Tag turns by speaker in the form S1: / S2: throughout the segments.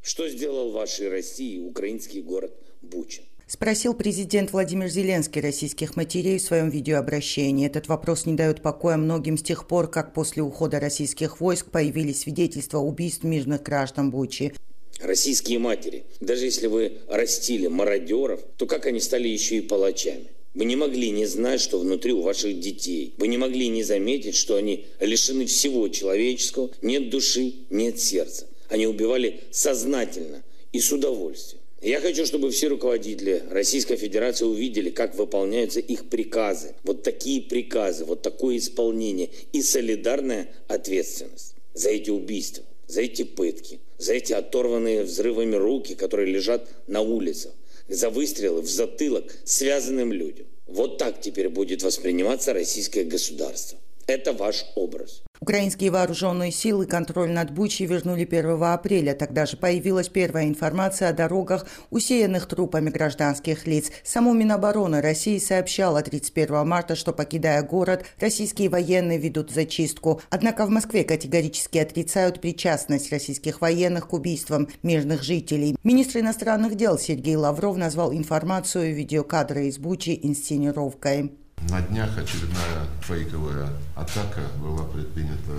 S1: Что сделал вашей России украинский город Буча?
S2: Спросил президент Владимир Зеленский российских матерей в своем видеообращении. Этот вопрос не дает покоя многим с тех пор, как после ухода российских войск появились свидетельства убийств мирных граждан Бучи.
S1: Российские матери, даже если вы растили мародеров, то как они стали еще и палачами? Вы не могли не знать, что внутри у ваших детей. Вы не могли не заметить, что они лишены всего человеческого, нет души, нет сердца. Они убивали сознательно и с удовольствием. Я хочу, чтобы все руководители Российской Федерации увидели, как выполняются их приказы. Вот такие приказы, вот такое исполнение и солидарная ответственность за эти убийства, за эти пытки, за эти оторванные взрывами руки, которые лежат на улицах, за выстрелы в затылок связанным людям. Вот так теперь будет восприниматься российское государство. Это ваш образ.
S2: Украинские вооруженные силы контроль над Бучей вернули 1 апреля. Тогда же появилась первая информация о дорогах, усеянных трупами гражданских лиц. Само Минобороны России сообщало 31 марта, что, покидая город, российские военные ведут зачистку. Однако в Москве категорически отрицают причастность российских военных к убийствам мирных жителей. Министр иностранных дел Сергей Лавров назвал информацию и видеокадры из Бучи инсценировкой.
S3: На днях очередная фейковая атака была предпринята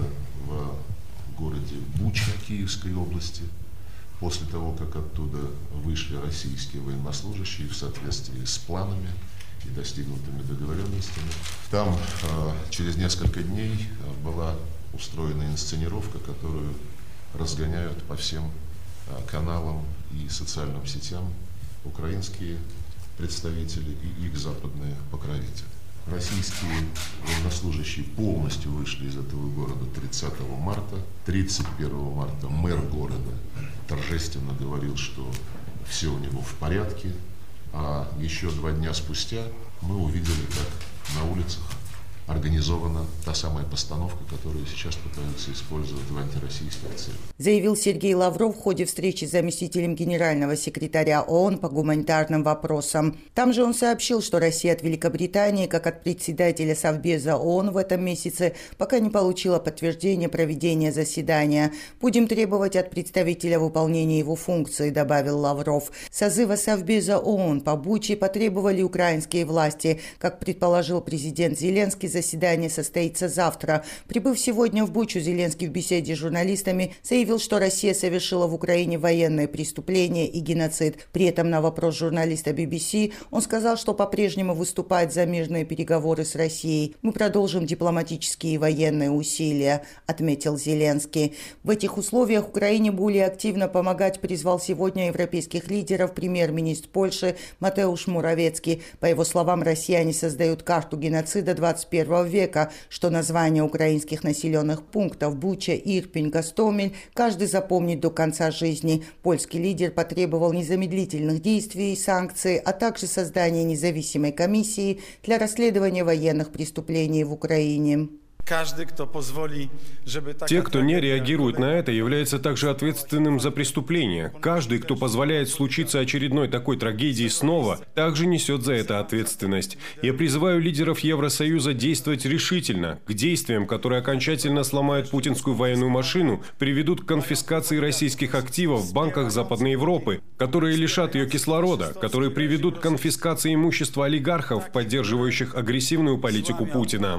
S3: в городе Буча Киевской области, после того, как оттуда вышли российские военнослужащие в соответствии с планами и достигнутыми договоренностями. Там через несколько дней была устроена инсценировка, которую разгоняют по всем каналам и социальным сетям украинские представители и их западные покровители. Российские военнослужащие полностью вышли из этого города 30 марта. 31 марта мэр города торжественно говорил, что все у него в порядке. А еще 2 дня спустя мы увидели, как на улицах организована та самая постановка, которую сейчас пытаются использовать в антироссийских целях.
S2: Заявил Сергей Лавров в ходе встречи с заместителем генерального секретаря ООН по гуманитарным вопросам. Там же он сообщил, что Россия от Великобритании, как от председателя Совбеза ООН в этом месяце, пока не получила подтверждения проведения заседания. Будем требовать от представителя выполнения его функции, добавил Лавров. Созыва Совбеза ООН по Буче потребовали украинские власти. Как предположил президент Зеленский, заседание состоится завтра. Прибыв сегодня в Бучу, Зеленский в беседе с журналистами заявил, что Россия совершила в Украине военные преступления и геноцид. При этом на вопрос журналиста BBC он сказал, что по-прежнему выступает за мирные переговоры с Россией. «Мы продолжим дипломатические и военные усилия», отметил Зеленский. В этих условиях Украине более активно помогать призвал сегодня европейских лидеров премьер-министр Польши Матеуш Моравецкий. По его словам, россияне создают карту геноцида 21 века, что название украинских населенных пунктов Буча, Ирпень, Гостомель каждый запомнит до конца жизни. Польский лидер потребовал незамедлительных действий и санкций, а также создания независимой комиссии для расследования военных преступлений в Украине.
S4: Те, кто не реагирует на это, являются также ответственным за преступление. Каждый, кто позволяет случиться очередной такой трагедии снова, также несет за это ответственность. Я призываю лидеров Евросоюза действовать решительно, к действиям, которые окончательно сломают путинскую военную машину, приведут к конфискации российских активов в банках Западной Европы, которые лишат ее кислорода, которые приведут к конфискации имущества олигархов, поддерживающих агрессивную политику Путина.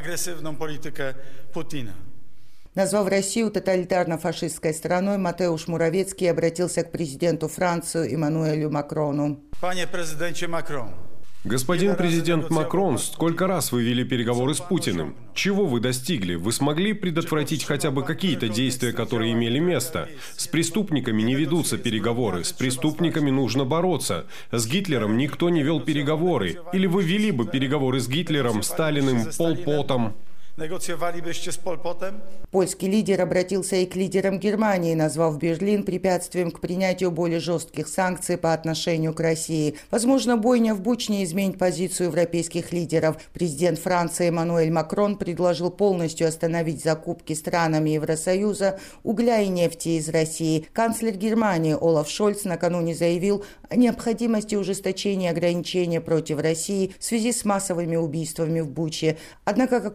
S2: Назвав Россию тоталитарно-фашистской страной, Матеуш Моравецкий обратился к президенту Франции Эммануэлю Макрону.
S4: Господин президент Макрон, сколько раз вы вели переговоры с Путиным? Чего вы достигли? Вы смогли предотвратить хотя бы какие-то действия, которые имели место? С преступниками не ведутся переговоры, с преступниками нужно бороться. С Гитлером никто не вел переговоры. Или вы вели бы переговоры с Гитлером, Сталиным, Пол Потом?
S2: Польский лидер обратился и к лидерам Германии, назвав Берлин препятствием к принятию более жестких санкций по отношению к России. Возможно, бойня в Буче изменит позицию европейских лидеров. Президент Франции Эммануэль Макрон предложил полностью остановить закупки странами Евросоюза угля и нефти из России. Канцлер Германии Олаф Шольц накануне заявил о необходимости ужесточения ограничений против России в связи с массовыми убийствами в Буче. Однако, как предполагал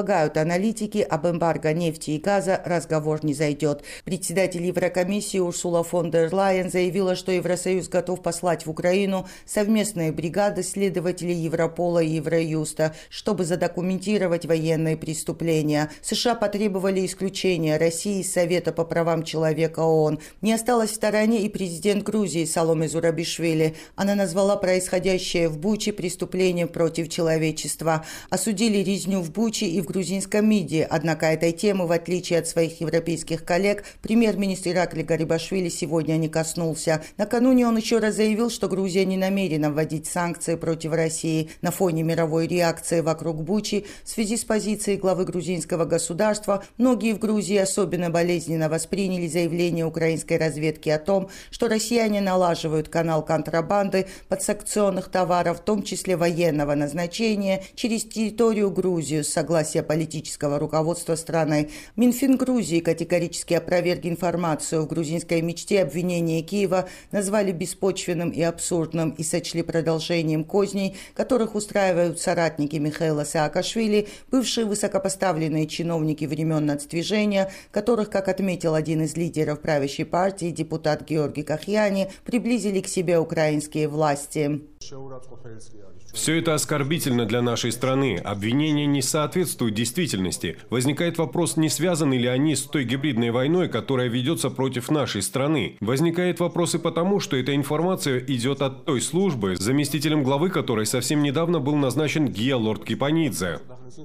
S2: полагают аналитики, об эмбарго нефти и газа разговор не зайдет. Председатель Еврокомиссии Урсула фон дер Лайен заявила, что Евросоюз готов послать в Украину совместные бригады следователей Европола и Евроюста, чтобы задокументировать военные преступления. США потребовали исключения России из Совета по правам человека ООН. Не осталась в стороне и президент Грузии Саломе Зурабишвили. Она назвала происходящее в Буче преступлением против человечества. Осудили резню в Буче и в грузинском МИДе. Однако этой темы, в отличие от своих европейских коллег, премьер-министр Иракли Гарибашвили сегодня не коснулся. Накануне он еще раз заявил, что Грузия не намерена вводить санкции против России. На фоне мировой реакции вокруг Бучи в связи с позицией главы грузинского государства многие в Грузии особенно болезненно восприняли заявление украинской разведки о том, что россияне налаживают канал контрабанды подсанкционных товаров, в том числе военного назначения, через территорию Грузии с согласия политического руководства страны. Минфин Грузии категорически опроверг информацию. В грузинской мечте обвинения Киева назвали беспочвенным и абсурдным и сочли продолжением козней, которых устраивают соратники Михаила Саакашвили, бывшие высокопоставленные чиновники времен нацдвижения, которых, как отметил один из лидеров правящей партии, депутат Георгий Кахьяни, приблизили к себе украинские власти.
S4: Все это оскорбительно для нашей страны. Обвинения не соответствуют действительности. Возникает вопрос, не связаны ли они с той гибридной войной, которая ведется против нашей страны. Возникает вопрос и потому, что эта информация идет от той службы, заместителем главы которой совсем недавно был назначен Георг Кипанидзе.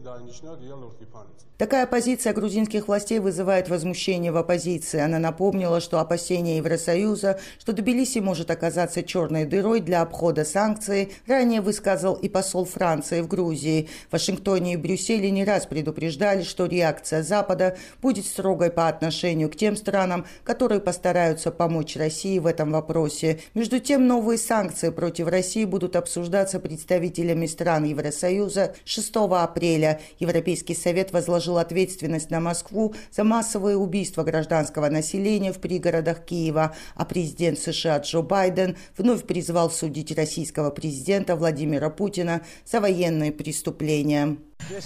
S2: Такая позиция грузинских властей вызывает возмущение в оппозиции. Она напомнила, что опасения Евросоюза, что Тбилиси может оказаться черной дырой для обхода санкций, ранее высказал и посол Франции в Грузии. В Вашингтоне и Брюсселе не раз предупреждали, что реакция Запада будет строгой по отношению к тем странам, которые постараются помочь России в этом вопросе. Между тем, новые санкции против России будут обсуждаться представителями стран Евросоюза 6 апреля. Европейский совет возложил ответственность на Москву за массовые убийства гражданского населения в пригородах Киева, а президент США Джо Байден вновь призвал судить российского президента Владимира Путина за военные преступления.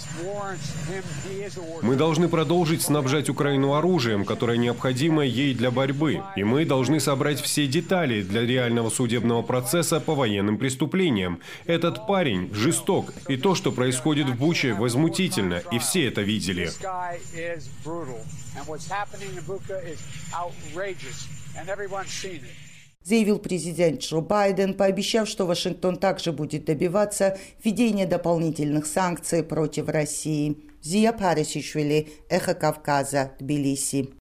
S4: Мы должны продолжить снабжать Украину оружием, которое необходимо ей для борьбы. И мы должны собрать все детали для реального судебного процесса по военным преступлениям. Этот парень жесток, и то, что происходит в Буче, возмутительно, и все это видели.
S2: Заявил президент Джо Байден, пообещав, что Вашингтон также будет добиваться введения дополнительных санкций против России. Зия Парисишвили, Эхо Кавказа, Тбилиси.